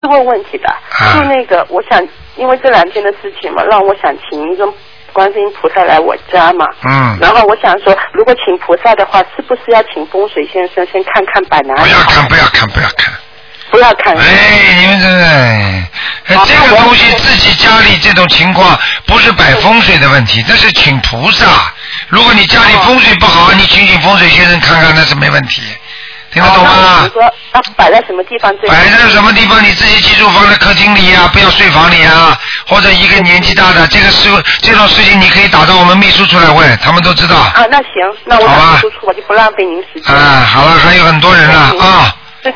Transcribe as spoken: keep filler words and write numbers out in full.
问问题的， 啊、 就那个我想，因为这两天的事情嘛，让我想请一个观世音菩萨来我家嘛。 嗯。 然后我想说，如果请菩萨的话，是不是要请风水先生先看看摆哪里？ 不要看，不要看，不要看。 不要看。 哎，你们这个，这个东西自己家里这种情况不是摆风水的问题，这是请菩萨。如果你家里风水不好，你请请风水先生看看，那是没问题。听得懂吗？ 比如说，要摆在什么地方最好？ 摆在什么地方？你自己记住，放在客厅里啊，不要睡房里啊，或者一个年纪大的，这个事这种事情你可以打到我们秘书处来问，他们都知道。 啊，那行，那我打秘书处，我就不浪费您时间。 啊，好了，还有很多人了啊。